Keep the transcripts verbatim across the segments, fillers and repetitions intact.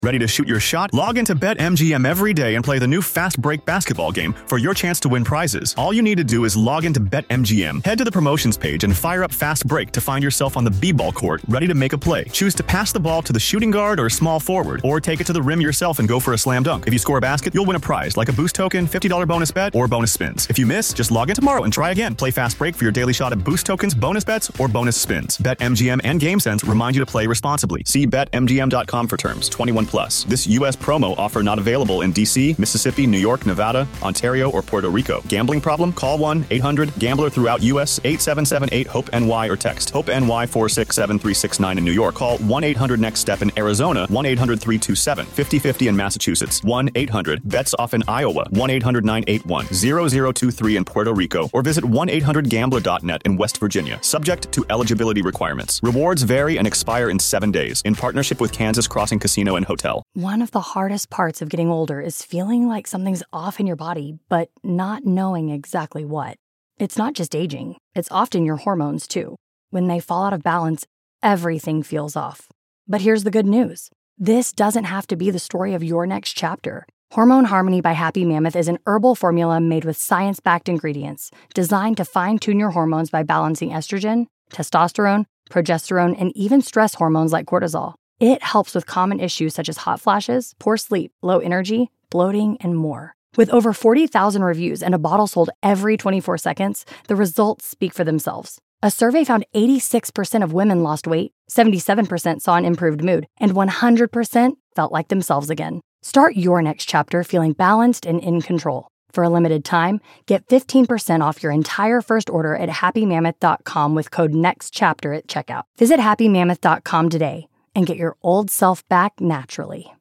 Ready to shoot your shot? Log into BetMGM every day and play the new Fast Break basketball game for your chance to win prizes. All you need to do is log into BetMGM. Head to the promotions page and fire up Fast Break to find yourself on the B-ball court ready to make a play. Choose to pass the ball to the shooting guard or small forward, or take it to the rim yourself and go for a slam dunk. If you score a basket, you'll win a prize like a boost token, fifty dollars bonus bet, or bonus spins. If you miss, just log in tomorrow and try again. Play Fast Break for your daily shot at boost tokens, bonus bets, or bonus spins. BetMGM and GameSense remind you to play responsibly. See Bet M G M dot com for terms. twenty-one plus. This U S promo offer not available in D C, Mississippi, New York, Nevada, Ontario, or Puerto Rico. Gambling problem? Call one eight hundred gambler throughout U S eight seven seven eight hope N Y or text HOPE N Y four six seven three six nine in New York. Call one eight hundred next step in Arizona, one eight hundred three two seven five zero five zero in Massachusetts, one eight hundred bets off in Iowa, one eight hundred nine eight one zero zero two three in Puerto Rico, or visit one eight hundred gambler dot net in West Virginia. Subject to eligibility requirements. Rewards vary and expire in seven days in partnership with Kansas Crossing Casino and Hotel. One of the hardest parts of getting older is feeling like something's off in your body, but not knowing exactly what. It's not just aging, it's often your hormones too. When they fall out of balance, everything feels off. But here's the good news. This doesn't have to be the story of your next chapter. Hormone Harmony by Happy Mammoth is an herbal formula made with science-backed ingredients designed to fine-tune your hormones by balancing estrogen, testosterone, progesterone, and even stress hormones like cortisol. It helps with common issues such as hot flashes, poor sleep, low energy, bloating, and more. With over forty thousand reviews and a bottle sold every twenty-four seconds, the results speak for themselves. A survey found eighty-six percent of women lost weight, seventy-seven percent saw an improved mood, and one hundred percent felt like themselves again. Start your next chapter feeling balanced and in control. For a limited time, get fifteen percent off your entire first order at happy mammoth dot com with code NEXTCHAPTER at checkout. Visit happy mammoth dot com today and get your old self back naturally.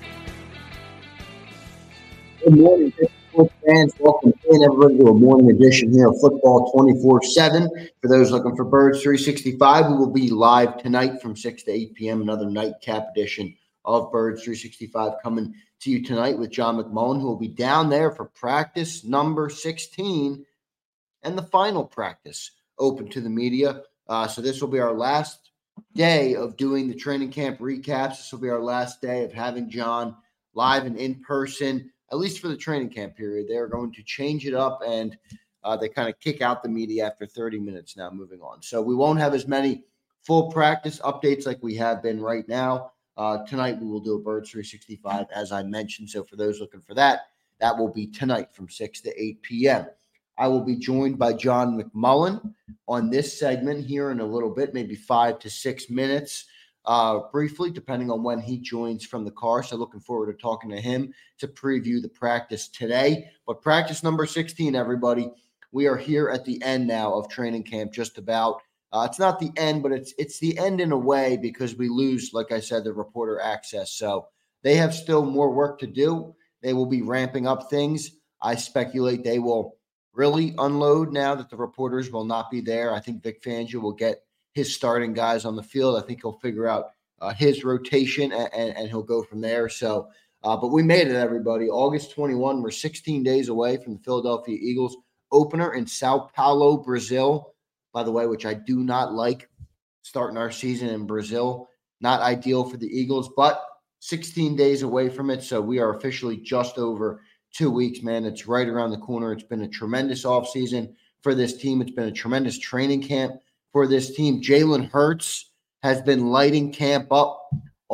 Good morning, football fans. Welcome in, everybody, to a morning edition here of Football twenty-four seven. For those looking for Birds three sixty-five, we will be live tonight from six to eight p.m., another nightcap edition of Birds three sixty-five coming to you tonight with John McMullen, who will be down there for practice number sixteen and the final practice open to the media. Uh, so this will be our last day of doing the training camp recaps. This will be our last day of having John live and in person, at least for the training camp period. They are going to change it up, and uh, they kind of kick out the media after thirty minutes now, moving on. So we won't have as many full practice updates like we have been right now. Uh, tonight we will do a Birds three sixty-five, as I mentioned. So for those looking for that, that will be tonight from six to eight p.m. I will be joined by John McMullen on this segment here in a little bit, maybe five to six minutes, uh, briefly, depending on when he joins from the car. So looking forward to talking to him to preview the practice today. But practice number sixteen, everybody, we are here at the end now of training camp, just about. Uh, it's not the end, but it's it's the end in a way because we lose, like I said, the reporter access. So they have still more work to do. They will be ramping up things. I speculate they will really unload now that the reporters will not be there. I think Vic Fangio will get his starting guys on the field. I think he'll figure out uh, his rotation, and, and, and he'll go from there. So, uh, but we made it, everybody. August twenty-first, we're sixteen days away from the Philadelphia Eagles opener in Sao Paulo, Brazil, by the way, which I do not like starting our season in Brazil. Not ideal for the Eagles, but sixteen days away from it. So we are officially just over two weeks, man. It's right around the corner. It's been a tremendous offseason for this team. It's been a tremendous training camp for this team. Jalen Hurts has been lighting camp up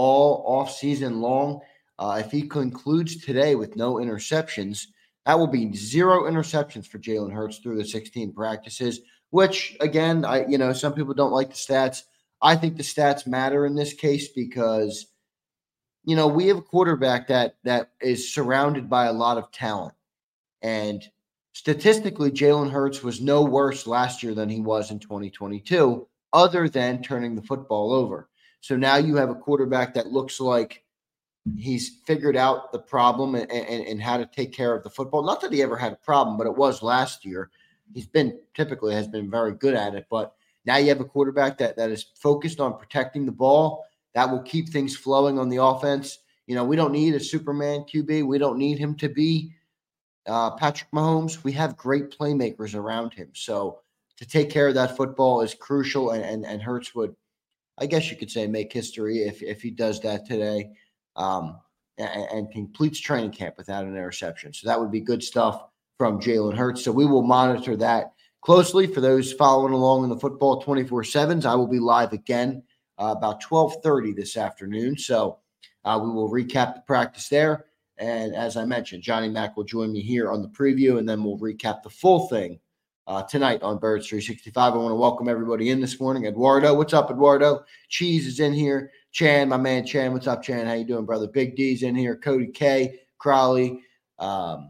all offseason long. Uh, if he concludes today with no interceptions, that will be zero interceptions for Jalen Hurts through the sixteen practices, which, again, I you know, some people don't like the stats. I think the stats matter in this case because, you know, we have a quarterback that that is surrounded by a lot of talent. And statistically, Jalen Hurts was no worse last year than he was in twenty twenty-two, other than turning the football over. So now you have a quarterback that looks like he's figured out the problem and, and, and how to take care of the football. Not that he ever had a problem, but it was last year. He's been typically has been very good at it. But now you have a quarterback that, that is focused on protecting the ball. That will keep things flowing on the offense. You know, we don't need a Superman Q B. We don't need him to be uh, Patrick Mahomes. We have great playmakers around him. So to take care of that football is crucial, and, and, and Hurts would, I guess you could say, make history if, if he does that today. um, and, and completes training camp without an interception. So that would be good stuff from Jalen Hurts. So we will monitor that closely. For those following along in the Football twenty-four sevens, I will be live again uh, about twelve thirty this afternoon. So uh, we will recap the practice there. And as I mentioned, Johnny Mack will join me here on the preview, and then we'll recap the full thing uh, tonight on Birds three sixty-five. I want to welcome everybody in this morning. Eduardo, what's up, Eduardo? Cheese is in here. Chan, my man Chan, what's up, Chan? How you doing, brother? Big D's in here. Cody K, Crowley, um,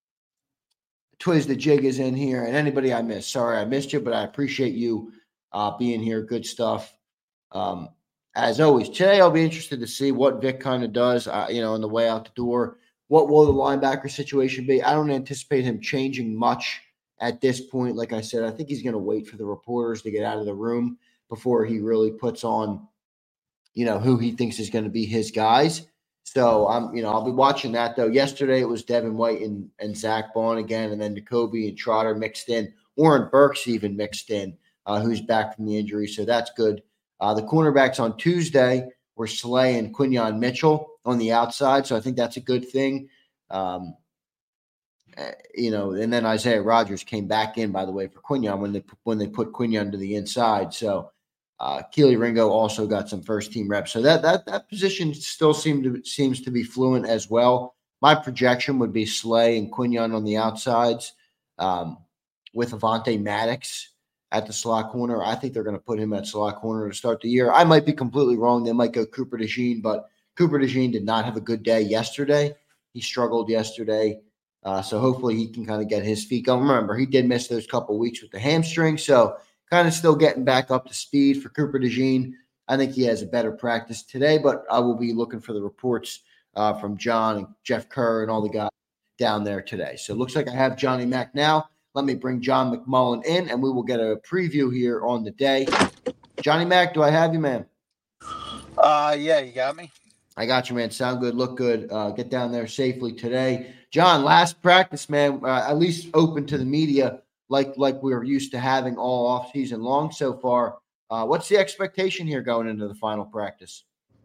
Twiz the Jig is in here, and anybody I missed. Sorry I missed you, but I appreciate you uh, being here. Good stuff. Um, as always, today I'll be interested to see what Vic kind of does, uh, you know, on the way out the door. What will the linebacker situation be? I don't anticipate him changing much at this point. Like I said, I think he's going to wait for the reporters to get out of the room before he really puts on, you know, who he thinks is going to be his guys. So I'm, you know, I'll be watching that though. Yesterday it was Devin White and, and Zach Bond again, and then Jacoby and Trotter mixed in. Warren Burks even mixed in, uh, who's back from the injury. So that's good. Uh, the cornerbacks on Tuesday were Slay and Quinyon Mitchell on the outside. So I think that's a good thing. Um, uh, you know, and then Isaiah Rodgers came back in, by the way, for Quinyon when they, when they put Quinyon to the inside. So Uh, Keely Ringo also got some first-team reps, so that that that position still seemed to seems to be fluent as well. My projection would be Slay and Quinyon on the outsides, um, with Avonte Maddox at the slot corner. I think they're going to put him at slot corner to start the year. I might be completely wrong. They might go Cooper DeJean, but Cooper DeJean did not have a good day yesterday. He struggled yesterday, uh, so hopefully he can kind of get his feet going. Remember, he did miss those couple weeks with the hamstring, so kind of still getting back up to speed for Cooper DeJean. I think he has a better practice today, but I will be looking for the reports uh, from John and Jeff Kerr and all the guys down there today. So it looks like I have Johnny Mack now. Let me bring John McMullen in, and we will get a preview here on the day. Johnny Mack, do I have you, man? Uh, yeah, you got me. I got you, man. Sound good, look good. Uh, get down there safely today. John, last practice, man, uh, at least open to the media, like like we're used to having all offseason long so far. Uh, what's the expectation here going into the final practice?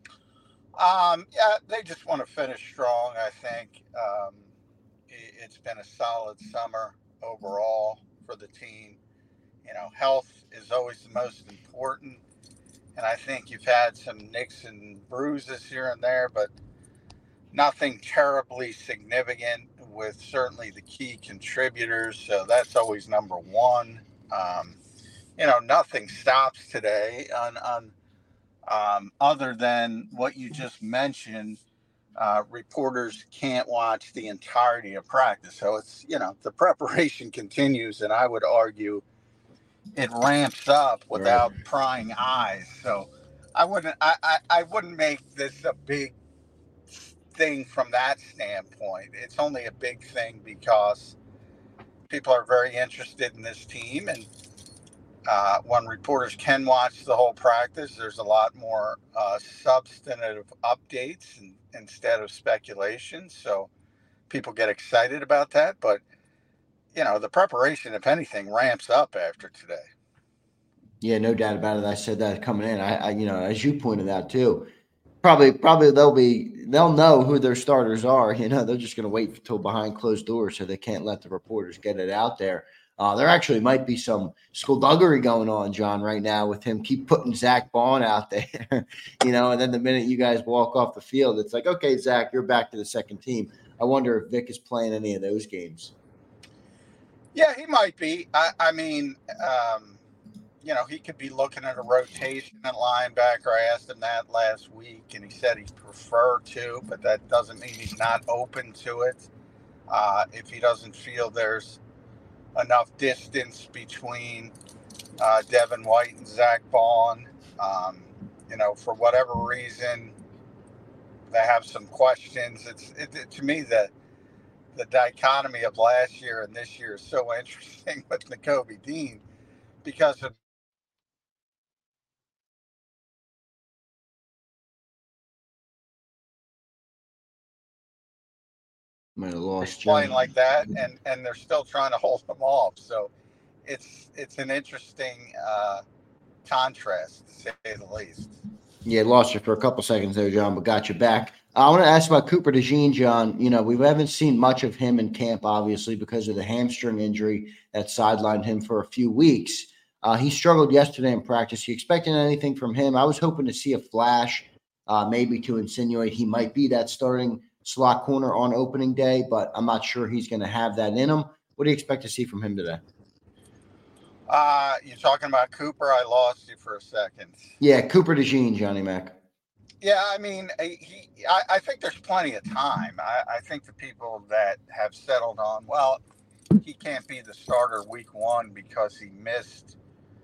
Um, yeah, they just want to finish strong, I think. Um, it, it's been a solid summer overall for the team. You know, health is always the most important, and I think you've had some nicks and bruises here and there, but nothing terribly significant with certainly the key contributors. So that's always number one. Um, you know, nothing stops today on, on um, other than what you just mentioned. Uh, reporters can't watch the entirety of practice. So it's, you know, the preparation continues, and I would argue it ramps up without right. prying eyes. So I wouldn't, I, I, I wouldn't make this a big thing from that standpoint. It's only a big thing because people are very interested in this team, and uh, when reporters can watch the whole practice, there's a lot more uh, substantive updates and, instead of speculation. So people get excited about that, but you know, the preparation, if anything, ramps up after today. Yeah, no doubt about it. I said that coming in. I, I you know, as you pointed out too, Probably, probably they'll be, they'll know who their starters are. You know, they're just going to wait until behind closed doors so they can't let the reporters get it out there. Uh, there actually might be some skullduggery going on, John, right now with him keep putting Zach Bond out there, you know, and then the minute you guys walk off the field, it's like, okay, Zach, you're back to the second team. I wonder if Vic is playing any of those games. Yeah, he might be. I, I mean, um, you know, he could be looking at a rotation at linebacker. I asked him that last week, and he said he'd prefer to, but that doesn't mean he's not open to it. Uh, if he doesn't feel there's enough distance between uh, Devin White and Zach Bond, um, you know, for whatever reason, they have some questions. It's it, it, to me the the dichotomy of last year and this year is so interesting with Nakobe Dean because of Might have lost playing like that, and, and they're still trying to hold them off. So it's it's an interesting uh, contrast, to say the least. Yeah, lost you for a couple seconds there, John, but got you back. I want to ask about Cooper DeJean, John. You know, we haven't seen much of him in camp, obviously, because of the hamstring injury that sidelined him for a few weeks. Uh, he struggled yesterday in practice. You expecting anything from him? I was hoping to see a flash, uh, maybe to insinuate he might be that starting slot corner on opening day, but I'm not sure he's going to have that in him. What do you expect to see from him today? Uh, you're talking about Cooper? I lost you for a second. Yeah, Cooper DeJean, Johnny Mac. Yeah, I mean, he. I, I think there's plenty of time. I, I think the people that have settled on, well, he can't be the starter week one because he missed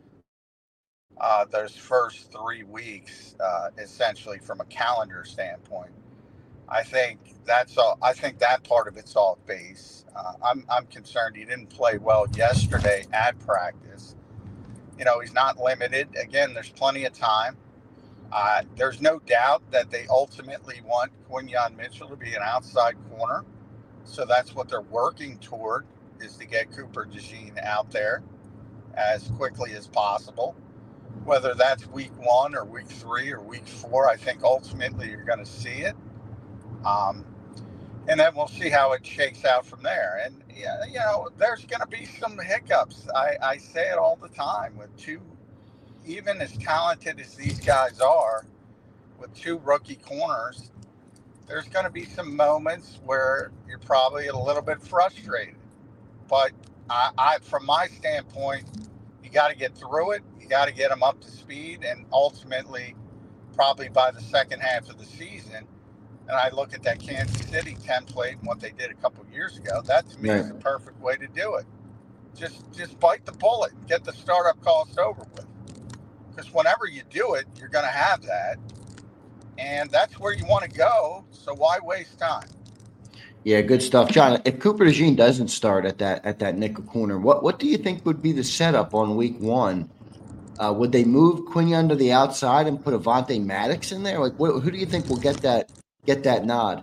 uh, those first three weeks, uh, essentially from a calendar standpoint. I think that's all. I think that part of it's off base. Uh, I'm I'm concerned he didn't play well yesterday at practice. You know, he's not limited. Again, there's plenty of time. Uh, there's no doubt that they ultimately want Quinyon Mitchell to be an outside corner. So that's what they're working toward, is to get Cooper DeJean out there as quickly as possible. Whether that's week one or week three or week four, I think ultimately you're going to see it. Um, and then we'll see how it shakes out from there. And, yeah, you know, there's going to be some hiccups. I, I say it all the time with two, even as talented as these guys are, with two rookie corners, there's going to be some moments where you're probably a little bit frustrated. But I, I from my standpoint, you got to get through it. You got to get them up to speed. And ultimately, probably by the second half of the season, and I look at that Kansas City template and what they did a couple of years ago, that to me right. is the perfect way to do it. Just just bite the bullet and get the startup cost over with. Because whenever you do it, you're going to have that. And that's where you want to go. So why waste time? Yeah, good stuff. John, if Cooper DeJean doesn't start at that at that nickel corner, what, what do you think would be the setup on week one? Uh, would they move Quinyon to the outside and put Avonte Maddox in there? Like, what, who do you think will get that get that nod?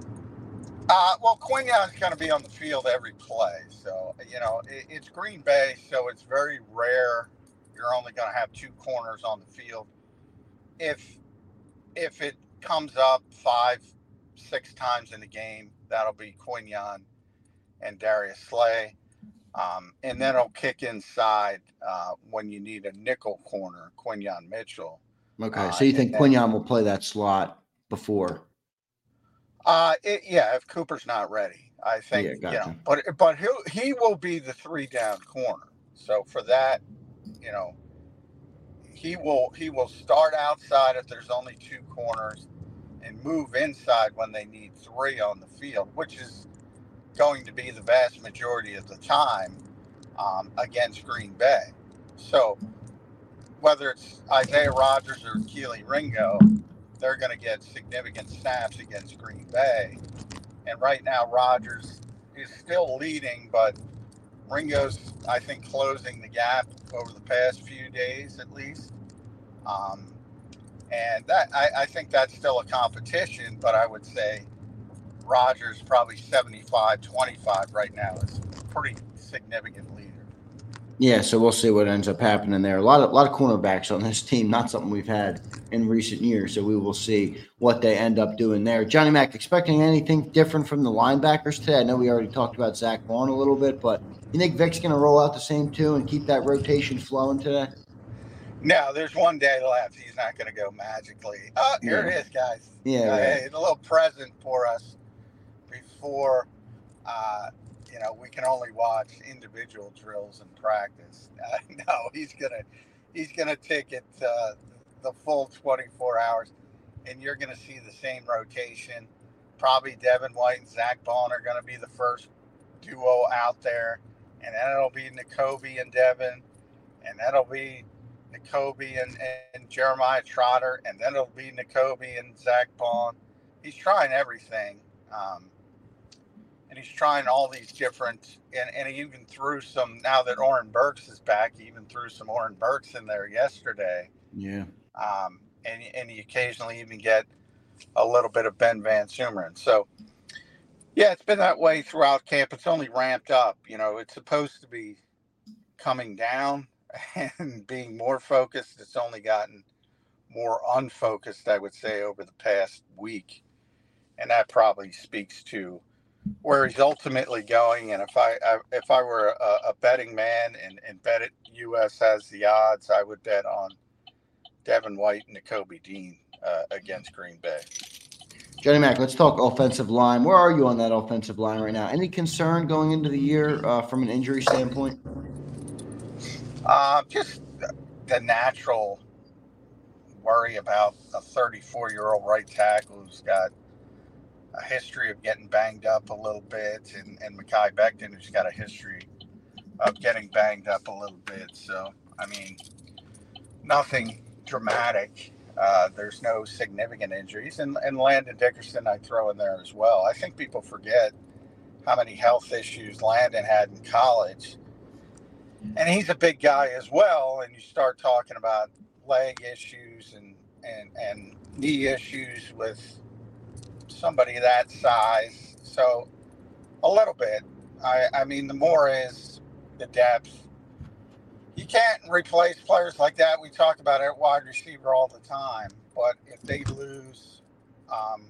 Uh, well, Quinyon's going to be on the field every play. So, you know, it, it's Green Bay, so it's very rare you're only going to have two corners on the field. If if it comes up five, six times in the game, that'll be Quinyon and Darius Slay. Um, and then it'll kick inside uh, when you need a nickel corner, Quinyon Mitchell. Okay, uh, so you think Quinyon will play that slot before? Uh, it, yeah, if Cooper's not ready, I think. Yeah, gotcha. You know, but but he he will be the three down corner. So for that, you know, he will he will start outside if there's only two corners, and move inside when they need three on the field, which is going to be the vast majority of the time um, against Green Bay. So whether it's Isaiah Rodgers or Keely Ringo, they're going to get significant snaps against Green Bay. And right now, Rodgers is still leading, but Ringo's, I think, closing the gap over the past few days at least. Um, and that I, I think that's still a competition, but I would say Rodgers probably seventy-five twenty-five right now is a pretty significant leader. Yeah, so we'll see what ends up happening there. A lot of a lot of cornerbacks on this team, not something we've had in recent years. So we will see what they end up doing there. Johnny Mac, expecting anything different from the linebackers today? I know we already talked about Zach Vaughn a little bit, but you think Vic's going to roll out the same two and keep that rotation flowing today? No, there's one day left. He's not going to go magically. Oh, here yeah. it is, guys. Yeah, uh, right. Hey, a little present for us before uh, – you know, we can only watch individual drills in practice. Uh, no, he's gonna he's gonna take it uh, the full twenty-four hours, and you're gonna see the same rotation. Probably Devin White and Zach Vaughn are gonna be the first duo out there, and then it'll be Nakobe and Devin, and then it'll be Nakobe and, and Jeremiah Trotter, and then it'll be Nakobe and Zach Vaughn. He's trying everything. Um, And he's trying all these different, and, and he even threw some, now that Oren Burks is back, he even threw some Oren Burks in there yesterday. Yeah. Um, and, and you occasionally even get a little bit of Ben Van Sumeren. So, yeah, it's been that way throughout camp. It's only ramped up. You know, it's supposed to be coming down and being more focused. It's only gotten more unfocused, I would say, over the past week. and that probably speaks to where he's ultimately going. And if I, I if I were a, a betting man and, and bet it U S has the odds, I would bet on Devin White and Nakobe Dean uh, against Green Bay. Johnny Mac, let's talk offensive line. Where are you on that offensive line right now? Any concern going into the year uh, from an injury standpoint? Uh, just the natural worry about a thirty-four-year-old right tackle who's got a history of getting banged up a little bit, and, and Mekhi Becton, who's got a history of getting banged up a little bit. So, I mean, nothing dramatic. Uh, there's no significant injuries. And, and Landon Dickerson, I throw in there as well. I think people forget how many health issues Landon had in college. And he's a big guy as well. And you start talking about leg issues and, and, and knee issues with somebody that size. So a little bit. I, I mean, the more is the depth. You can't replace players like that. We talk about it at wide receiver all the time. But if they lose, um,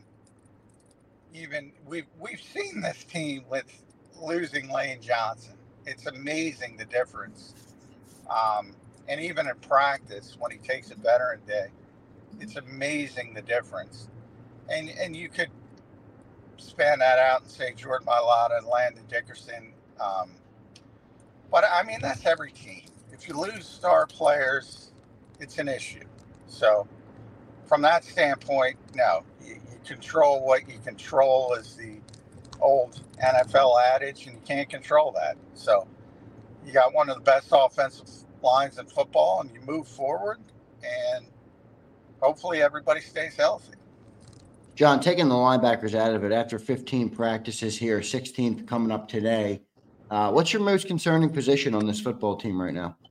even we've we've seen this team with losing Lane Johnson. It's amazing the difference. Um, and even in practice, when he takes a veteran day, it's amazing the difference. And and you could span that out and say Jordan Mailata and Landon Dickerson. Um, but I mean, that's every team. If you lose star players, it's an issue. So from that standpoint, no, you, you control what you control is the old N F L adage, and you can't control that. So you got one of the best offensive lines in football, and you move forward, and hopefully everybody stays healthy. John, taking the linebackers out of it after fifteen practices here, sixteenth coming up today, uh, what's your most concerning position on this football team right now?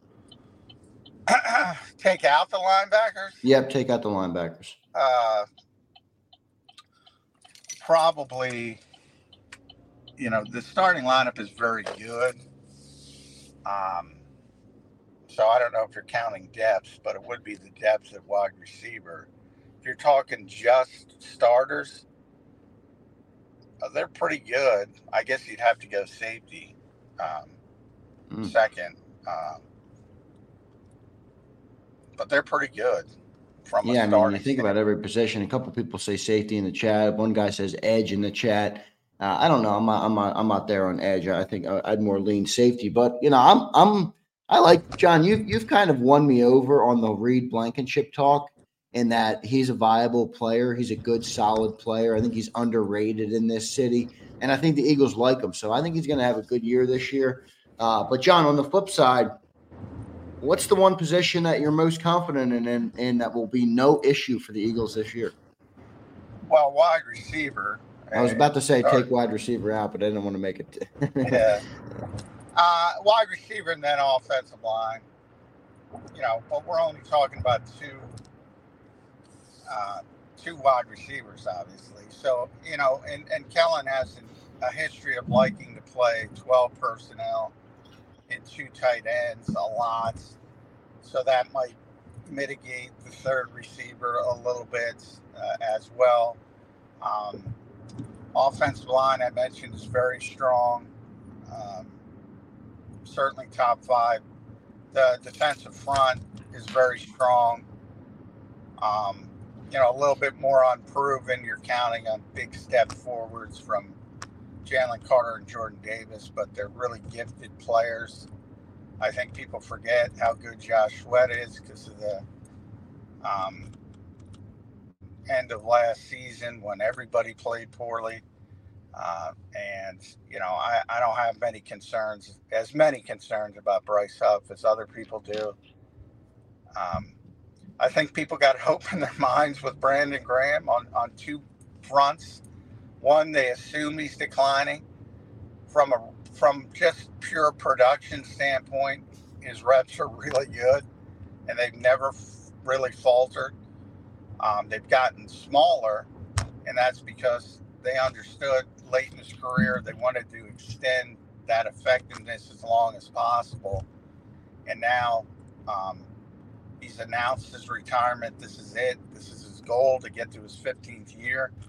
Take out the linebackers? Yep, take out the linebackers. Uh, probably, you know, the starting lineup is very good. Um, so I don't know if you're counting depth, but it would be the depth at wide receiver. If you're talking just starters, uh, they're pretty good. I guess you'd have to go safety um, mm. second. Um, but they're pretty good from yeah, a starting I mean, you think standpoint. about every position. A couple people say safety in the chat. One guy says edge in the chat. Uh, I don't know. I'm not, I'm not, I'm not there on edge. I think I'd more lean safety, but you know, I'm, I'm, I like John. You, you've kind of won me over on the Reed Blankenship talk in that he's a viable player. He's a good, solid player. I think he's underrated in this city, and I think the Eagles like him. So I think he's going to have a good year this year. Uh, but John, on the flip side, what's the one position that you're most confident in, and, and that will be no issue for the Eagles this year? Well, wide receiver. I was about to say take wide receiver out, but I didn't want to make it. yeah. Uh, wide receiver and then offensive line. You know, but we're only talking about two uh, two wide receivers, obviously. So, you know, and, and Kellen has an, a history of liking to play twelve personnel and two tight ends a lot. So that might mitigate the third receiver a little bit uh, as well. Um, offensive line, I mentioned, is very strong. Um, certainly top five. The defensive front is very strong. Um, you know, a little bit more unproven. You're counting on big step forwards from Jalen Carter and Jordan Davis, but they're really gifted players. I think people forget how good Josh Sweat is because of the um, end of last season when everybody played poorly. Uh, and, you know, I, I don't have many concerns, as many concerns about Bryce Huff as other people do. Um, I think people got to open their minds with Brandon Graham on, on two fronts. One, they assume he's declining. From a from just pure production standpoint, his reps are really good, and they've never f- really faltered. Um, they've gotten smaller, and that's because they understood late in his career they wanted to extend that effectiveness as long as possible. And now um, he's announced his retirement. This is it. This is his goal to get to his fifteenth year.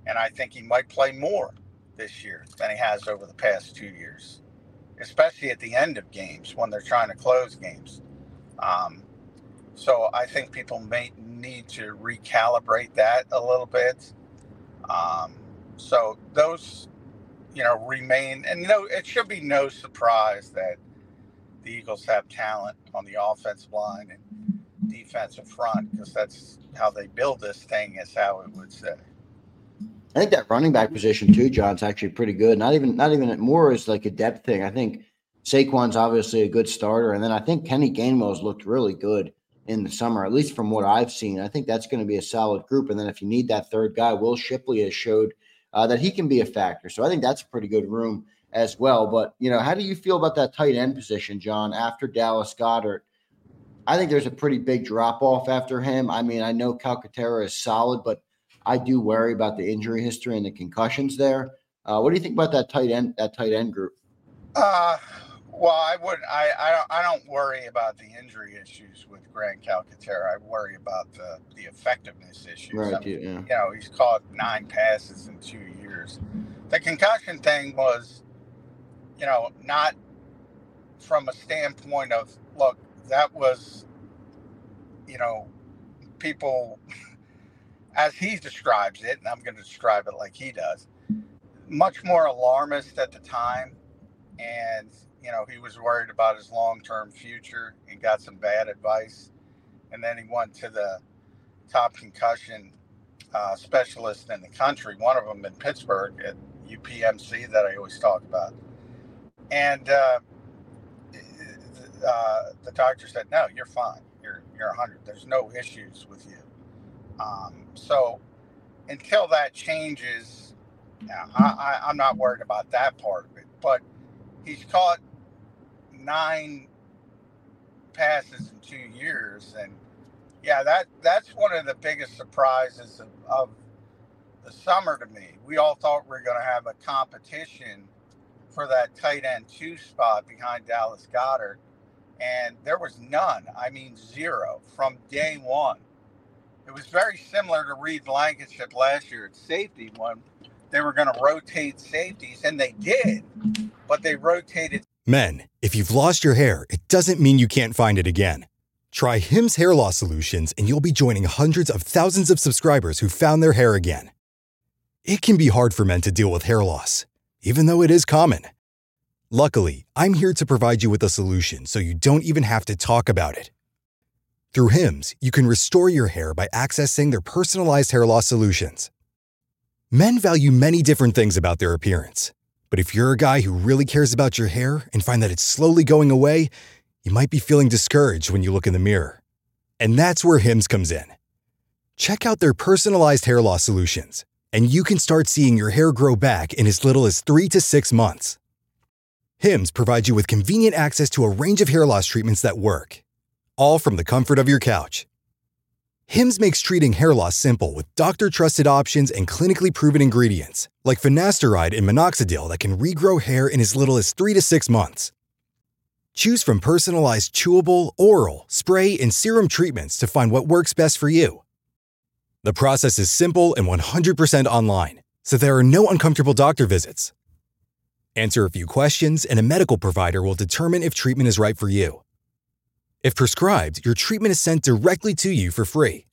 And I think he might play more this year than he has over the past two years, especially at the end of games when they're trying to close games. Um, so I think people may need to recalibrate that a little bit. Um, so those, you know, remain. And no, it should be no surprise that the Eagles have talent on the offensive line and defensive front, because that's how they build this thing, is how it would say. I think that running back position too, John's actually pretty good. Not even not even more as like a depth thing. I think Saquon's obviously a good starter, and then I think Kenny Gainwell's looked really good in the summer, at least from what I've seen. I think that's going to be a solid group. And then if you need that third guy, Will Shipley has showed uh, that he can be a factor. So I think that's a pretty good room as well. But, you know, how do you feel about that tight end position, John, after Dallas Goedert? I think there's a pretty big drop-off after him. I mean, I know Calcaterra is solid, but I do worry about the injury history and the concussions there. Uh, what do you think about that tight end, that tight end group? Uh, well, I wouldn't. I, I don't. I don't worry about the injury issues with Grant Calcaterra. I worry about the, the effectiveness issues. Right. I mean, yeah. You know, he's caught nine passes in two years. The concussion thing was, you know, not from a standpoint of, look, that was, you know, people, as he describes it, and I'm going to describe it like he does, much more alarmist at the time. And, you know, he was worried about his long-term future and got some bad advice. And then he went to the top concussion uh, specialist in the country, one of them in Pittsburgh at U P M C that I always talk about. And uh, uh, the doctor said, no, you're fine. You're, you're one hundred. There's no issues with you. Um, so until that changes, I, I, I'm not worried about that part of it. But he's caught nine passes in two years. And, yeah, that that's one of the biggest surprises of, of the summer to me. We all thought we were going to have a competition for that tight end two spot behind Dallas Goedert. And there was none. I mean, zero from day one. It was very similar to Reed Blankenship last year at safety when they were going to rotate safeties, and they did, but they rotated. Men, if you've lost your hair, it doesn't mean you can't find it again. Try Hims Hair Loss Solutions, and you'll be joining hundreds of thousands of subscribers who found their hair again. It can be hard for men to deal with hair loss, even though it is common. Luckily, I'm here to provide you with a solution so you don't even have to talk about it. Through Hims, you can restore your hair by accessing their personalized hair loss solutions. Men value many different things about their appearance, but if you're a guy who really cares about your hair and find that it's slowly going away, you might be feeling discouraged when you look in the mirror. And that's where Hims comes in. Check out their personalized hair loss solutions, and you can start seeing your hair grow back in as little as three to six months. Hims provides you with convenient access to a range of hair loss treatments that work, all from the comfort of your couch. Hims makes treating hair loss simple with doctor-trusted options and clinically proven ingredients, like finasteride and minoxidil that can regrow hair in as little as three to six months. Choose from personalized chewable, oral, spray, and serum treatments to find what works best for you. The process is simple and one hundred percent online, so there are no uncomfortable doctor visits. Answer a few questions, and a medical provider will determine if treatment is right for you. If prescribed, your treatment is sent directly to you for free.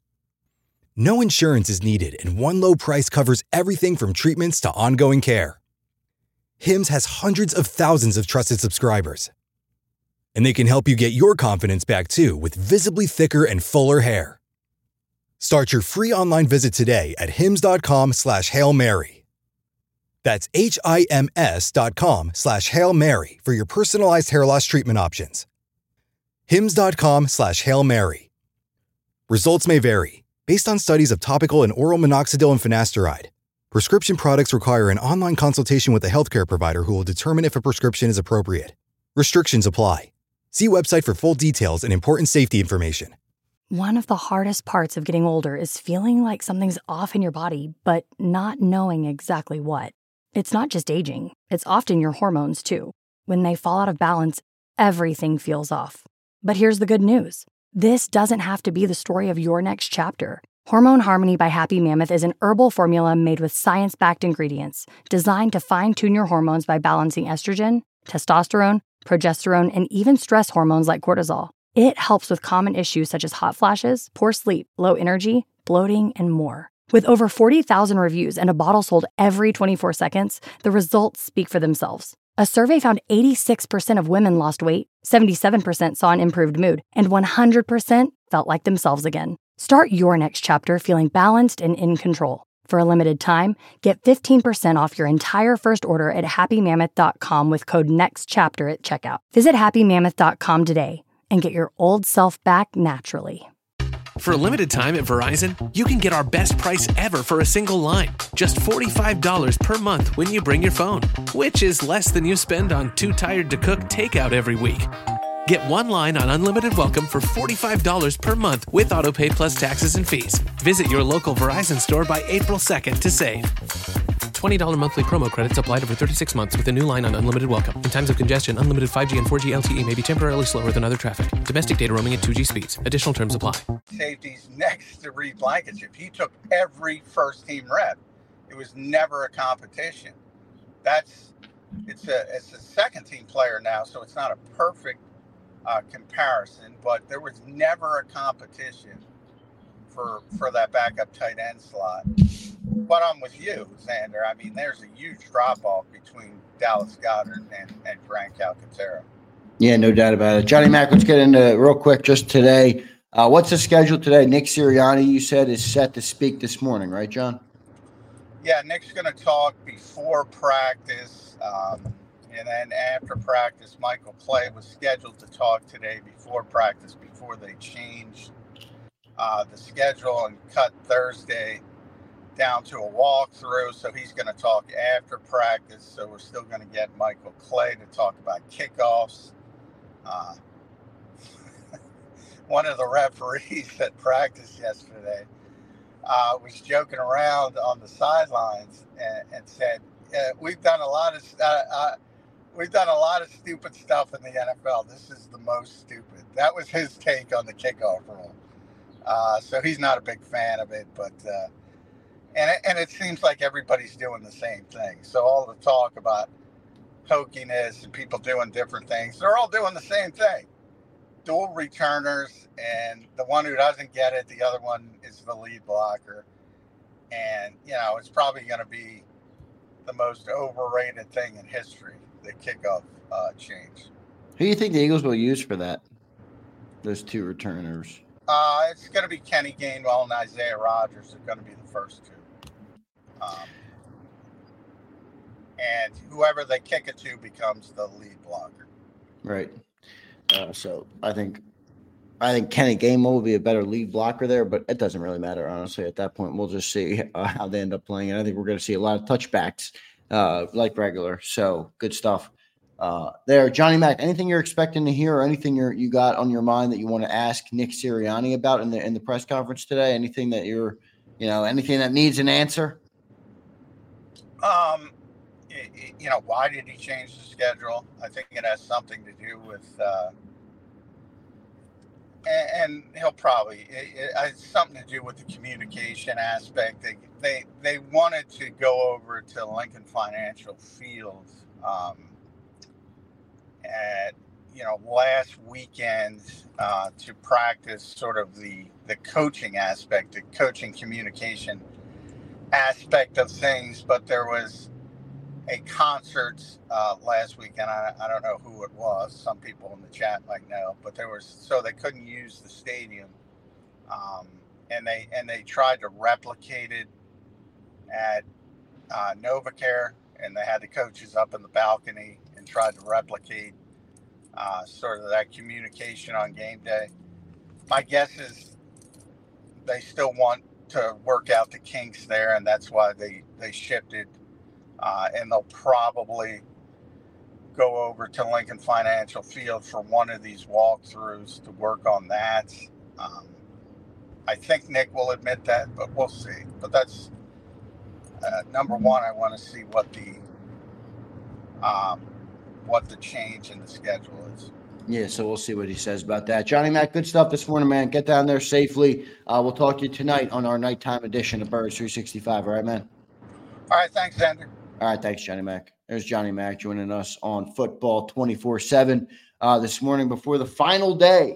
No insurance is needed, and one low price covers everything from treatments to ongoing care. Hims has hundreds of thousands of trusted subscribers. And they can help you get your confidence back too with visibly thicker and fuller hair. Start your free online visit today at hims.com slash Hail Mary. That's H-I-M-S dot com slash Hail Mary for your personalized hair loss treatment options. Hims.com slash Hail Mary. Results may vary, based on studies of topical and oral minoxidil and finasteride. Prescription products require an online consultation with a healthcare provider who will determine if a prescription is appropriate. Restrictions apply. See website for full details and important safety information. One of the hardest parts of getting older is feeling like something's off in your body, but not knowing exactly what. It's not just aging. It's often your hormones, too. When they fall out of balance, everything feels off. But here's the good news. This doesn't have to be the story of your next chapter. Hormone Harmony by Happy Mammoth is an herbal formula made with science-backed ingredients designed to fine-tune your hormones by balancing estrogen, testosterone, progesterone, and even stress hormones like cortisol. It helps with common issues such as hot flashes, poor sleep, low energy, bloating, and more. With over forty thousand reviews and a bottle sold every twenty-four seconds, the results speak for themselves. A survey found eighty-six percent of women lost weight, seventy-seven percent saw an improved mood, and one hundred percent felt like themselves again. Start your next chapter feeling balanced and in control. For a limited time, get fifteen percent off your entire first order at happy mammoth dot com with code NEXTCHAPTER at checkout. Visit happy mammoth dot com today and get your old self back naturally. For a limited time at Verizon, you can get our best price ever for a single line. Just forty-five dollars per month when you bring your phone, which is less than you spend on Too Tired to Cook takeout every week. Get one line on Unlimited Welcome for forty-five dollars per month with AutoPay plus taxes and fees. Visit your local Verizon store by April second to save. twenty dollars monthly promo credits applied over thirty-six months with a new line on Unlimited Welcome. In times of congestion, unlimited five G and four G L T E may be temporarily slower than other traffic. Domestic data roaming at two G speeds. Additional terms apply. Safeties next to Reed Blankenship. He took every first team rep. It was never a competition. That's it's a it's a second team player now, so it's not a perfect uh, comparison, but there was never a competition for for that backup tight end slot. But I'm with you, Xander. I mean, there's a huge drop-off between Dallas Goedert and, and Grant Calcaterra. Yeah, no doubt about it. Johnny Mac, let's get into it real quick just today. Uh, what's the schedule today? Nick Sirianni, you said, is set to speak this morning, right, John? Yeah, Nick's going to talk before practice. Um, and then after practice, Michael Clay was scheduled to talk today before practice, before they changed uh, the schedule and cut Thursday down to a walkthrough. So he's going to talk after practice. So we're still going to get Michael Clay to talk about kickoffs. Uh, one of the referees at practice yesterday uh, was joking around on the sidelines and, and said, uh, "We've done a lot of uh, uh, we've done a lot of stupid stuff in the N F L. This is the most stupid." That was his take on the kickoff rule. Uh, so he's not a big fan of it, but uh, and it, and it seems like everybody's doing the same thing. So all the talk about hokiness and people doing different things, they're all doing the same thing. Dual returners, and the one who doesn't get it, the other one is the lead blocker. And, you know, it's probably going to be the most overrated thing in history, the kickoff uh, change. Who do you think the Eagles will use for that, those two returners? Uh, it's going to be Kenny Gainwell and Isaiah Rodgers are going to be the first two. Um, and whoever they kick it to becomes the lead blocker. Right. Uh, so I think I think Kenny Gainwell will be a better lead blocker there, but it doesn't really matter, honestly. At that point, we'll just see uh, how they end up playing. And I think we're going to see a lot of touchbacks uh, like regular. So good stuff uh, there. Johnny Mac, anything you're expecting to hear or anything you're, you got on your mind that you want to ask Nick Sirianni about in the in the press conference today? Anything that you're, you know, anything that needs an answer? Um, you know, why did he change the schedule? I think it has something to do with, uh, and, and he'll probably, it, it has something to do with the communication aspect. They, they, they wanted to go over to Lincoln Financial Field, um, at, you know, last weekend, uh, to practice sort of the, the coaching aspect, the coaching communication aspect of things, but there was a concert uh, last weekend. I, I don't know who it was. Some people in the chat might know, but there was, so they couldn't use the stadium, um, and they and they tried to replicate it at uh, NovaCare, and they had the coaches up in the balcony and tried to replicate uh, sort of that communication on game day. My guess is they still want to work out the kinks there, and that's why they they shifted. Uh, and they'll probably go over to Lincoln Financial Field for one of these walkthroughs to work on that. Um, I think Nick will admit that, but we'll see. But that's uh, number one. I want to see what the um, what the change in the schedule is. Yeah, so we'll see what he says about that. Johnny Mac, good stuff this morning, man. Get down there safely. Uh, we'll talk to you tonight on our nighttime edition of Birds three sixty-five. All right, man? All right, thanks, Andrew. All right, thanks, Johnny Mac. There's Johnny Mac joining us on Football twenty-four seven uh, this morning before the final day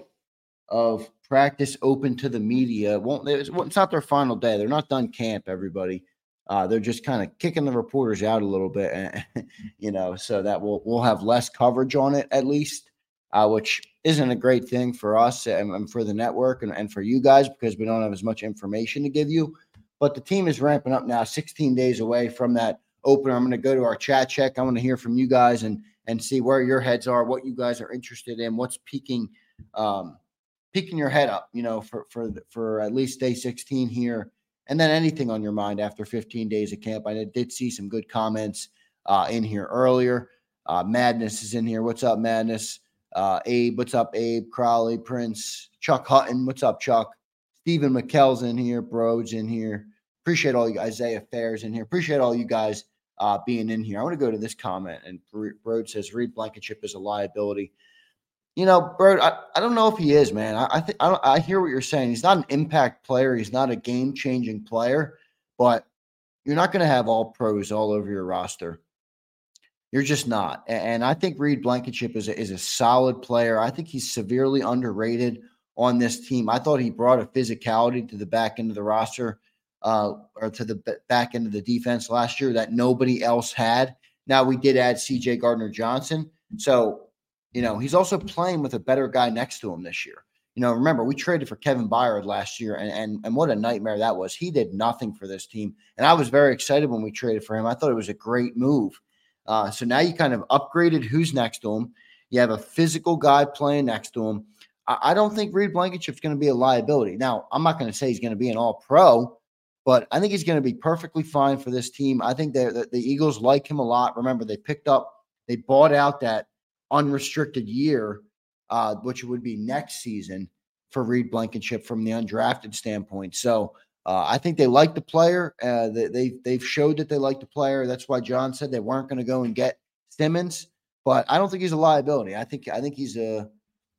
of practice open to the media. Won't It's not their final day. They're not done camp, everybody. Uh, they're just kind of kicking the reporters out a little bit, and, you know, so that we'll, we'll have less coverage on it at least. Uh, which isn't a great thing for us and, and for the network and, and for you guys because we don't have as much information to give you. But the team is ramping up now, sixteen days away from that opener. I'm going to go to our chat check. I want to hear from you guys and and see where your heads are, what you guys are interested in, what's peaking um, peaking your head up, you know, for for for at least day sixteen here, and then anything on your mind after fifteen days of camp. I did see some good comments uh, in here earlier. Uh, Madness is in here. What's up, Madness? Uh, Abe, what's up, Abe? Crowley, Prince, Chuck Hutton, what's up, Chuck? Stephen McKell's in here, Bro's in here. Appreciate all you, Isaiah Fair's in here. Appreciate all you guys uh, being in here. I want to go to this comment, and Bro says Reed Blankenship is a liability. You know, Bro, I, I don't know if he is, man. I I, think, I, don't, I hear what you're saying. He's not an impact player. He's not a game-changing player, but you're not going to have all pros all over your roster. You're just not. And I think Reed Blankenship is a, is a solid player. I think he's severely underrated on this team. I thought he brought a physicality to the back end of the roster uh, or to the back end of the defense last year that nobody else had. Now, we did add C J Gardner-Johnson. So, you know, he's also playing with a better guy next to him this year. You know, remember, we traded for Kevin Byard last year, and, and, and what a nightmare that was. He did nothing for this team. And I was very excited when we traded for him. I thought it was a great move. Uh, so now you kind of upgraded who's next to him. You have a physical guy playing next to him. I, I don't think Reed Blankenship's going to be a liability. Now, I'm not going to say he's going to be an all-pro, but I think he's going to be perfectly fine for this team. I think that the Eagles like him a lot. Remember, they picked up, they bought out that unrestricted year, uh, which would be next season for Reed Blankenship from the undrafted standpoint. So Uh, I think they like the player. Uh, they, they, they've showed that they like the player. That's why John said they weren't going to go and get Simmons. But I don't think he's a liability. I think I think he's a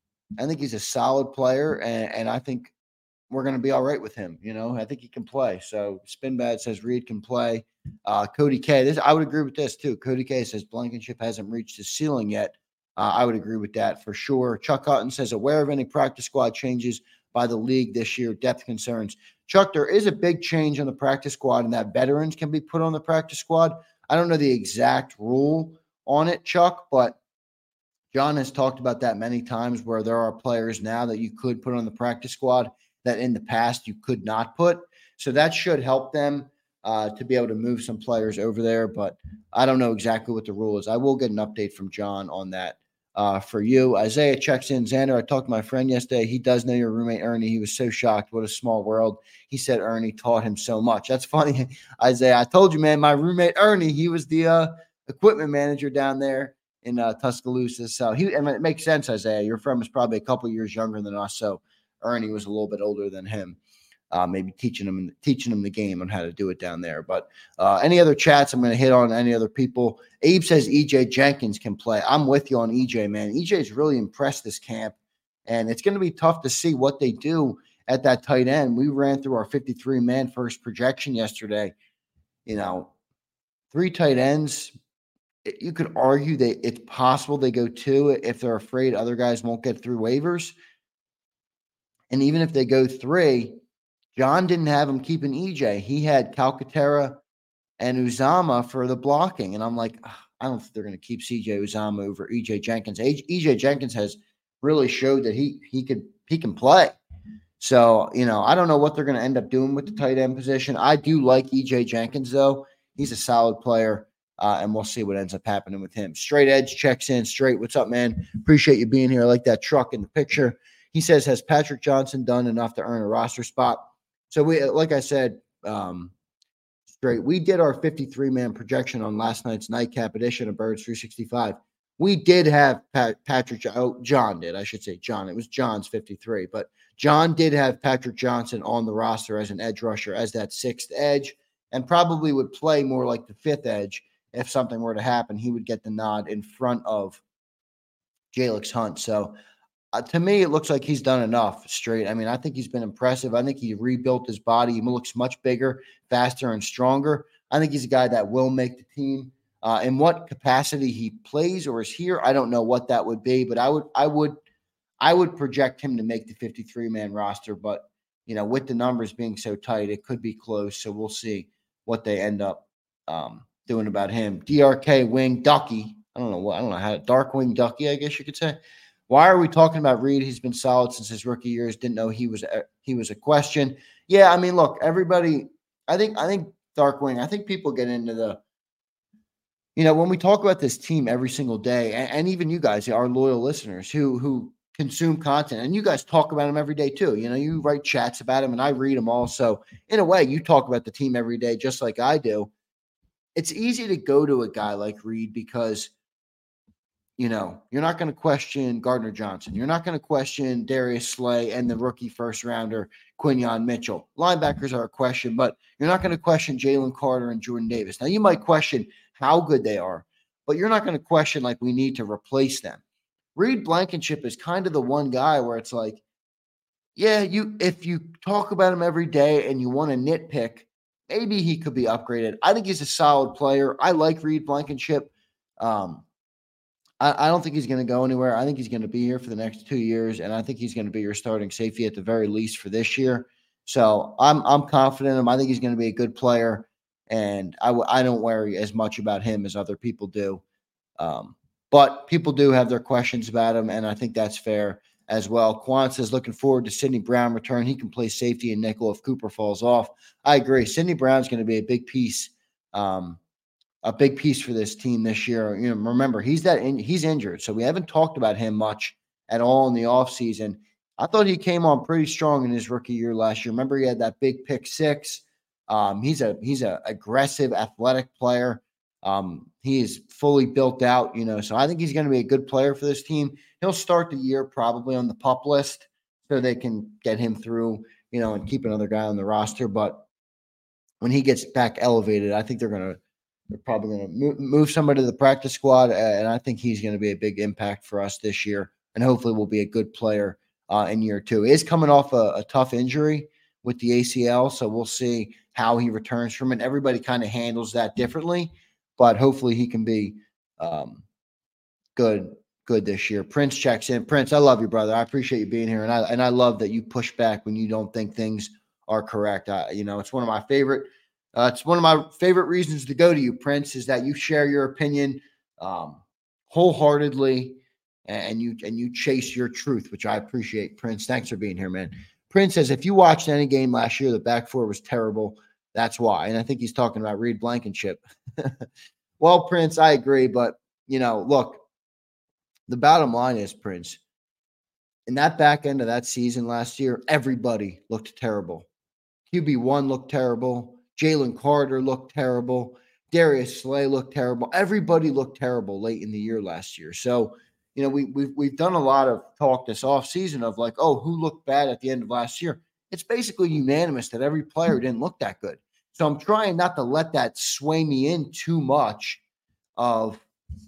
I think he's a solid player, and, and I think we're going to be all right with him. You know, I think he can play. So Spinbad says Reed can play. Uh, Cody K. This I would agree with this too. Cody K. says Blankenship hasn't reached his ceiling yet. Uh, I would agree with that for sure. Chuck Hutton says aware of any practice squad changes by the league this year, depth concerns. Chuck, there is a big change on the practice squad and that veterans can be put on the practice squad. I don't know the exact rule on it, Chuck, but John has talked about that many times where there are players now that you could put on the practice squad that in the past you could not put. So that should help them uh, to be able to move some players over there, but I don't know exactly what the rule is. I will get an update from John on that. Uh, for you, Isaiah checks in. Xander, I talked to my friend yesterday. He does know your roommate, Ernie. He was so shocked. What a small world. He said Ernie taught him so much. That's funny, Isaiah. I told you, man, my roommate, Ernie, he was the uh, equipment manager down there in uh, Tuscaloosa. So he, and it makes sense, Isaiah. Your friend was probably a couple years younger than us. So Ernie was a little bit older than him. Uh, maybe teaching him teaching him the game on how to do it down there. But uh, any other chats, I'm going to hit on any other people. Abe says E J Jenkins can play. I'm with you on E J, man. E J's really impressed this camp, and it's going to be tough to see what they do at that tight end. We ran through our fifty-three man first projection yesterday. You know, three tight ends. You could argue that it's possible they go two if they're afraid other guys won't get through waivers. And even if they go three, John didn't have him keeping E J. He had Calcaterra and Uzama for the blocking. And I'm like, I don't think they're going to keep C J Uzama over E J Jenkins. E J Jenkins has really showed that he he could he can play. So, you know, I don't know what they're going to end up doing with the tight end position. I do like E J Jenkins, though. He's a solid player, uh, and we'll see what ends up happening with him. Straight Edge checks in. Straight, what's up, man? Appreciate you being here. I like that truck in the picture. He says, has Patrick Johnson done enough to earn a roster spot? So, we, like I said, um, straight, we did our fifty-three man projection on last night's nightcap edition of Birds three sixty-five. We did have Pat, Patrick, oh, John did, I should say John. It was John's fifty-three, but John did have Patrick Johnson on the roster as an edge rusher, as that sixth edge, and probably would play more like the fifth edge if something were to happen. He would get the nod in front of Jalix Hunt. So uh, to me, it looks like he's done enough straight. I mean, I think he's been impressive. I think he rebuilt his body. He looks much bigger, faster, and stronger. I think he's a guy that will make the team. Uh, in what capacity he plays or is here, I don't know what that would be, but I would, I would, I would project him to make the fifty-three man roster. But you know, with the numbers being so tight, it could be close. So we'll see what they end up um, doing about him. D R K wing Ducky. I don't know what I don't know how dark wing Ducky, I guess you could say. Why are we talking about Reed? He's been solid since his rookie years. Didn't know he was a, he was a question. Yeah, I mean, look, everybody. I think I think dark wing. I think people get into the. You know, when we talk about this team every single day, and, and even you guys, our loyal listeners who who consume content, and you guys talk about them every day too. You know, you write chats about them, and I read them all. So in a way, you talk about the team every day, just like I do. It's easy to go to a guy like Reed because, you know, you're not going to question Gardner Johnson. You're not going to question Darius Slay and the rookie first rounder, Quinyon Mitchell. Linebackers are a question, but you're not going to question Jalen Carter and Jordan Davis. Now, you might question how good they are, but you're not going to question like we need to replace them. Reed Blankenship is kind of the one guy where it's like, yeah, you if you talk about him every day and you want to nitpick, maybe he could be upgraded. I think he's a solid player. I like Reed Blankenship. Um, I, I don't think he's going to go anywhere. I think he's going to be here for the next two years, and I think he's going to be your starting safety at the very least for this year. So I'm I'm confident in him. I think he's going to be a good player. And I, w- I don't worry as much about him as other people do. Um, but people do have their questions about him, and I think that's fair as well. Quan says, looking forward to Sidney Brown return. He can play safety and nickel if Cooper falls off. I agree. Sidney Brown's going to be a big piece, um, a big piece for this team this year. You know, remember, he's that in, he's injured, so we haven't talked about him much at all in the offseason. I thought he came on pretty strong in his rookie year last year. Remember, he had that big pick six. Um, he's a he's a aggressive, athletic player. Um, he is fully built out, you know. So I think he's going to be a good player for this team. He'll start the year probably on the PUP list, so they can get him through, you know, and keep another guy on the roster. But when he gets back elevated, I think they're going to they're probably going to move, move somebody to the practice squad, and I think he's going to be a big impact for us this year, and hopefully will be a good player uh, in year two. He is coming off a, a tough injury with the A C L, so we'll see how he returns from it. Everybody kind of handles that differently, but hopefully he can be um, good, good this year. Prince checks in. Prince, I love you, brother. I appreciate you being here, and I and I love that you push back when you don't think things are correct. I, you know, it's one of my favorite. Uh, it's one of my favorite reasons to go to you, Prince, is that you share your opinion um, wholeheartedly, and you and you chase your truth, which I appreciate. Prince, thanks for being here, man. Prince says, if you watched any game last year, the back four was terrible. That's why. And I think he's talking about Reed Blankenship. Well, Prince, I agree. But, you know, look, the bottom line is, Prince, in that back end of that season last year, everybody looked terrible. Q B one looked terrible. Jalen Carter looked terrible. Darius Slay looked terrible. Everybody looked terrible late in the year last year. So, you know, we, we've, we've done a lot of talk this offseason of like, oh, who looked bad at the end of last year? It's basically unanimous that every player didn't look that good. So I'm trying not to let that sway me in too much of,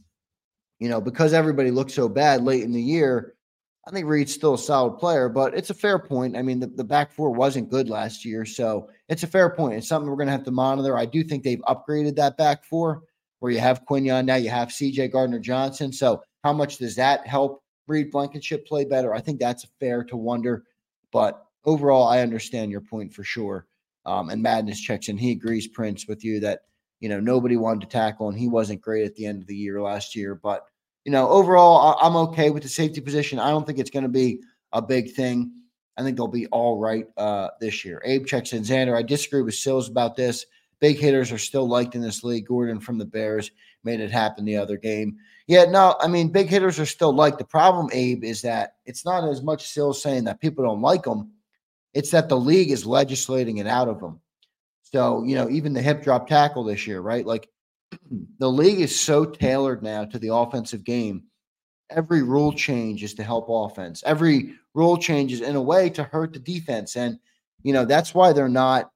you know, because everybody looked so bad late in the year. I think Reed's still a solid player, but it's a fair point. I mean, the, the back four wasn't good last year, so it's a fair point. It's something we're going to have to monitor. I do think they've upgraded that back four where you have Quinyon, now you have C J Gardner-Johnson. So how much does that help Reed Blankenship play better? I think that's fair to wonder, but overall, I understand your point for sure. Um, and Madness checks in. He agrees, Prince, with you that, you know, nobody wanted to tackle, and he wasn't great at the end of the year last year. But, you know, overall, I'm okay with the safety position. I don't think it's going to be a big thing. I think they'll be all right uh, this year. Abe checks in. Xander, I disagree with Sills about this. Big hitters are still liked in this league. Gordon from the Bears made it happen the other game. Yeah, no, I mean, big hitters are still liked. The problem, Abe, is that it's not as much Sills saying that people don't like them. It's that the league is legislating it out of them. So, you know, even the hip drop tackle this year, right? Like the league is so tailored now to the offensive game. Every rule change is to help offense. Every rule change is in a way to hurt the defense. And, you know, that's why they're not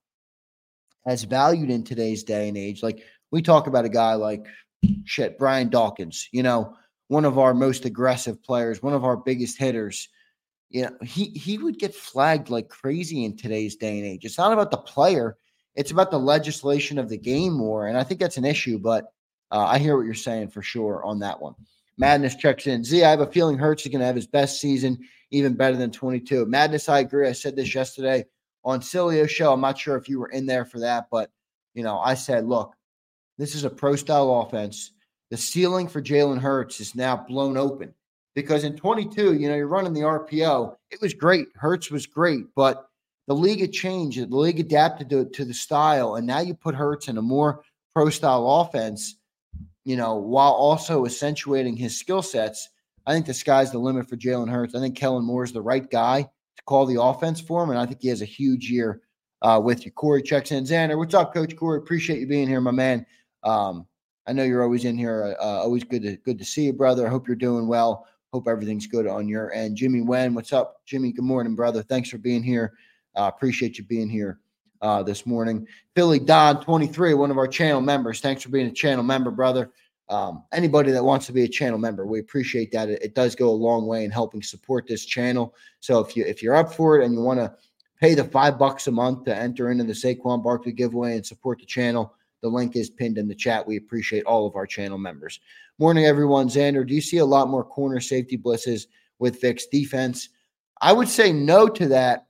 as valued in today's day and age. Like we talk about a guy like shit, Brian Dawkins, you know, one of our most aggressive players, one of our biggest hitters, you know, he, he would get flagged like crazy in today's day and age. It's not about the player. It's about the legislation of the game more. And I think that's an issue, but uh, I hear what you're saying for sure on that one. Madness checks in. Z, I have a feeling Hurts is going to have his best season, even better than twenty-two. Madness, I agree. I said this yesterday on Cilio's show. I'm not sure if you were in there for that, but, you know, I said, look, this is a pro-style offense. The ceiling for Jalen Hurts is now blown open because in twenty-two, you know, you're running the R P O. It was great. Hurts was great, but the league had changed. The league adapted to, to the style, and now you put Hurts in a more pro-style offense, you know, while also accentuating his skill sets. I think the sky's the limit for Jalen Hurts. I think Kellen Moore is the right guy to call the offense for him, and I think he has a huge year uh, with you. Corey checks in. Xander, what's up, Coach Corey? Appreciate you being here, my man. Um, I know you're always in here. Uh, always good to good to see you, brother. I hope you're doing well. Hope everything's good on your end. Jimmy Wen, what's up? Jimmy, good morning, brother. Thanks for being here. Uh, appreciate you being here uh, this morning. Philly Don, twenty-three, one of our channel members. Thanks for being a channel member, brother. Um, anybody that wants to be a channel member, we appreciate that. It, it does go a long way in helping support this channel. So if you if you're up for it and you want to pay the five bucks a month to enter into the Saquon Barkley giveaway and support the channel, the link is pinned in the chat. We appreciate all of our channel members. Morning, everyone. Xander, do you see a lot more corner safety blitzes with Vic's defense? I would say no to that,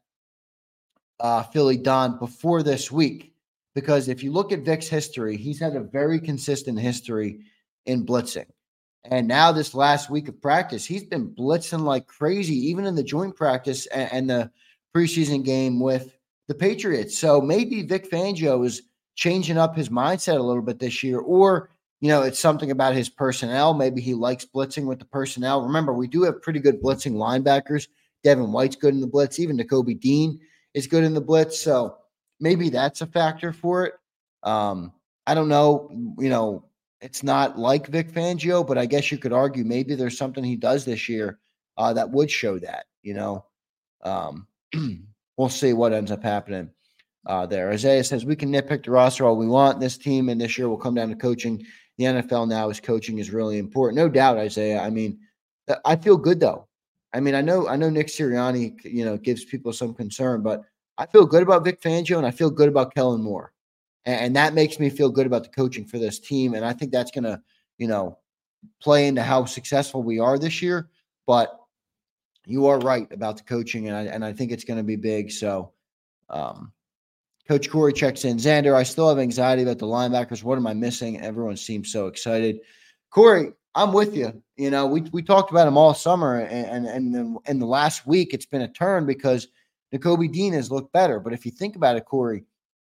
uh, Philly Don, before this week, because if you look at Vic's history, he's had a very consistent history in blitzing. And now this last week of practice, he's been blitzing like crazy, even in the joint practice and, and the preseason game with the Patriots. So maybe Vic Fangio is changing up his mindset a little bit this year, or, you know, it's something about his personnel. Maybe he likes blitzing with the personnel. Remember, we do have pretty good blitzing linebackers. Devin White's good in the blitz. Even Nakobe Dean is good in the blitz. So maybe that's a factor for it. Um, I don't know, you know, it's not like Vic Fangio, but I guess you could argue maybe there's something he does this year uh, that would show that, you know. Um, we'll see what ends up happening uh, there. Isaiah says, we can nitpick the roster all we want. This team and this year will come down to coaching. The N F L now is coaching is really important. No doubt, Isaiah. I mean, I feel good, though. I mean, I know I know Nick Sirianni, you know, gives people some concern, but I feel good about Vic Fangio and I feel good about Kellen Moore. And that makes me feel good about the coaching for this team. And I think that's going to, you know, play into how successful we are this year. But you are right about the coaching, and I, and I think it's going to be big. So um, Coach Corey checks in. Xander, I still have anxiety about the linebackers. What am I missing? Everyone seems so excited. Corey, I'm with you. You know, we we talked about him all summer, and, and, and then in the last week, it's been a turn because Nakobe Dean has looked better. But if you think about it, Corey,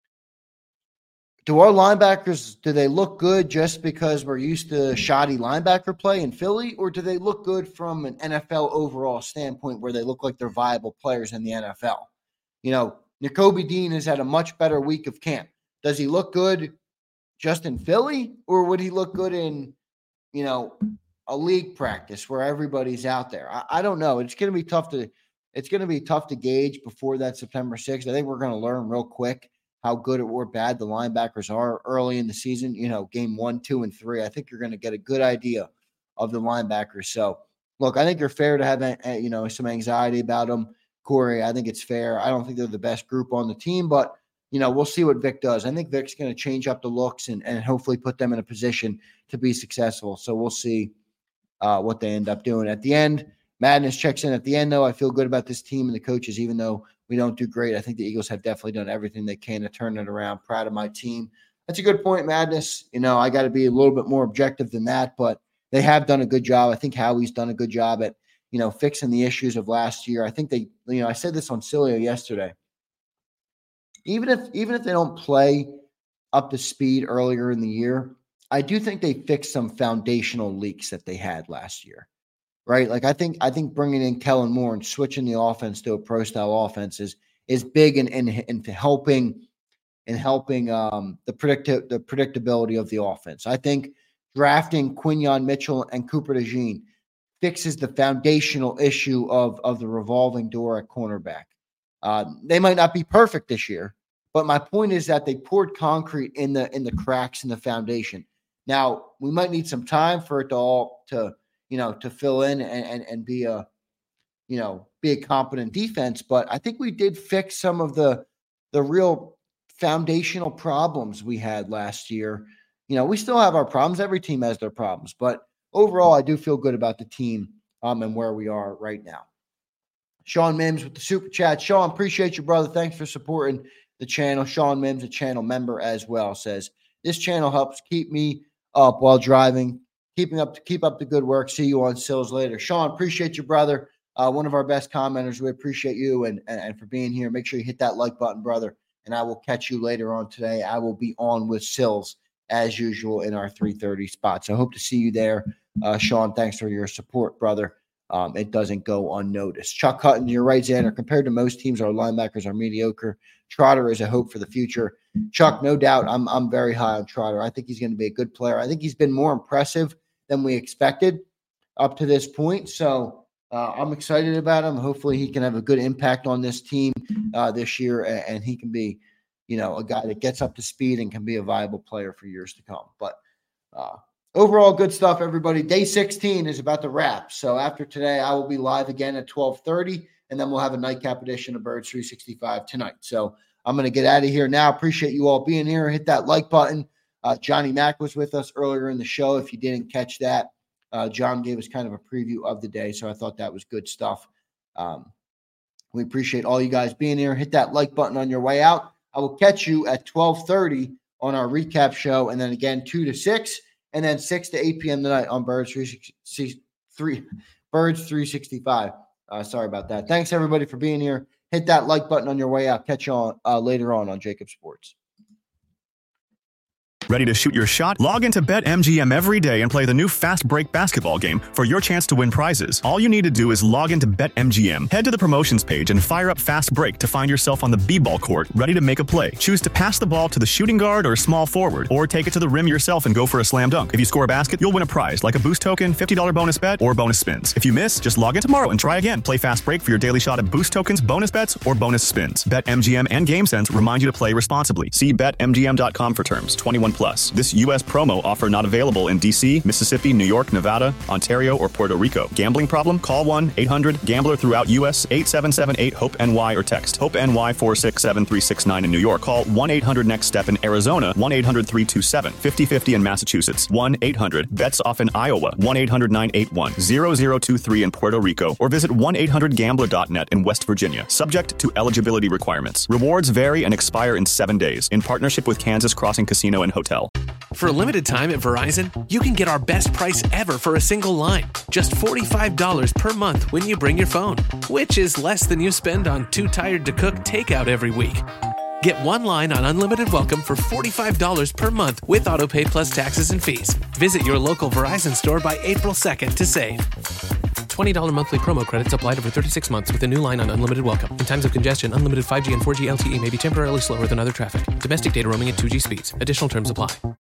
do our linebackers, do they look good just because we're used to shoddy linebacker play in Philly, or do they look good from an N F L overall standpoint where they look like they're viable players in the N F L? You know, Nakobe Dean has had a much better week of camp. Does he look good just in Philly, or would he look good in, you know, a league practice where everybody's out there? I, I don't know. It's going to be tough to, it's going to be tough to gauge before that September sixth. I think we're going to learn real quick how good or bad the linebackers are early in the season, you know, game one, two, and three. I think you're going to get a good idea of the linebackers. So, look, I think you're fair to have, you know, some anxiety about them. Corey, I think it's fair. I don't think they're the best group on the team, but, you know, we'll see what Vic does. I think Vic's going to change up the looks and, and hopefully put them in a position to be successful. So we'll see uh, what they end up doing. At the end, Madness checks in at the end, though. I feel good about this team and the coaches, even though we don't do great. I think the Eagles have definitely done everything they can to turn it around. Proud of my team. That's a good point, Madness. You know, I got to be a little bit more objective than that, but they have done a good job. I think Howie's done a good job at, you know, fixing the issues of last year. I think they, you know, I said this on Cilio yesterday. Even if, even if they don't play up to speed earlier in the year, I do think they fixed some foundational leaks that they had last year. Right, like I think I think bringing in Kellen Moore and switching the offense to a pro style offense is is big in in, in helping in helping um, the predicti- the predictability of the offense. I think drafting Quinyon Mitchell and Cooper DeJean fixes the foundational issue of of the revolving door at cornerback. Uh, they might not be perfect this year, but my point is that they poured concrete in the in the cracks in the foundation. Now we might need some time for it to all to you know, to fill in and, and, and be a, you know, be a competent defense. But I think we did fix some of the, the real foundational problems we had last year. You know, we still have our problems. Every team has their problems, but overall, I do feel good about the team um, and where we are right now. Sean Mims with the super chat. Sean, appreciate you, brother. Thanks for supporting the channel. Sean Mims, a channel member as well, says, this channel helps keep me up while driving, keeping up to keep up the good work. See you on Sills later. Sean, appreciate you, brother. Uh, one of our best commenters. We appreciate you and, and, and for being here. Make sure you hit that like button, brother, and I will catch you later on today. I will be on with Sills as usual in our three thirty spot. So I hope to see you there. Uh, Sean, thanks for your support, brother. Um, it doesn't go unnoticed. Chuck Hutton, you're right, Xander. Compared to most teams, our linebackers are mediocre. Trotter is a hope for the future. Chuck, no doubt, I'm I'm very high on Trotter. I think he's going to be a good player. I think he's been more impressive than we expected up to this point. So uh, I'm excited about him. Hopefully he can have a good impact on this team uh, this year, and, and he can be, you know, a guy that gets up to speed and can be a viable player for years to come. But uh, overall, good stuff, everybody. Day sixteen is about to wrap. So after today, I will be live again at twelve thirty, and then we'll have a nightcap edition of Birds three sixty-five tonight. So I'm going to get out of here now. Appreciate you all being here. Hit that like button. Uh, Johnny Mack was with us earlier in the show. If you didn't catch that, uh, John gave us kind of a preview of the day, so I thought that was good stuff. Um, we appreciate all you guys being here. Hit that like button on your way out. I will catch you at twelve thirty on our recap show, and then again two to six. And then six to eight p.m. tonight on Birds three sixty-three, Birds three sixty-five. Uh, sorry about that. Thanks, everybody, for being here. Hit that like button on your way out. Catch you on uh, later on on Jacob Sports. Ready to shoot your shot? Log into BetMGM every day and play the new Fast Break basketball game for your chance to win prizes. All you need to do is log into BetMGM. Head to the promotions page and fire up Fast Break to find yourself on the B-ball court, ready to make a play. Choose to pass the ball to the shooting guard or small forward, or take it to the rim yourself and go for a slam dunk. If you score a basket, you'll win a prize like a boost token, fifty dollars bonus bet, or bonus spins. If you miss, just log in tomorrow and try again. Play Fast Break for your daily shot at boost tokens, bonus bets, or bonus spins. BetMGM and GameSense remind you to play responsibly. See Bet M G M dot com for terms. twenty-one plus. This U S promo offer not available in D C, Mississippi, New York, Nevada, Ontario, or Puerto Rico. Gambling problem? Call one eight hundred gambler throughout U S eight seven seven eight hope N Y or text hope N Y four six seven three six nine in New York. Call one eight hundred next step in Arizona, one eight hundred three two seven five zero five zero in Massachusetts, one eight hundred bets off in Iowa, one eight hundred nine eight one zero zero two three in Puerto Rico, or visit one eight hundred gambler dot net in West Virginia. Subject to eligibility requirements. Rewards vary and expire in seven days in partnership with Kansas Crossing Casino and Hotel. For a limited time at Verizon, you can get our best price ever for a single line. Just forty-five dollars per month when you bring your phone, which is less than you spend on Too Tired to Cook takeout every week. Get one line on Unlimited Welcome for forty-five dollars per month with AutoPay plus taxes and fees. Visit your local Verizon store by April second to save. twenty dollars monthly promo credits applied over thirty-six months with a new line on Unlimited Welcome. In times of congestion, unlimited five G and four G L T E may be temporarily slower than other traffic. Domestic data roaming at two G speeds. Additional terms apply.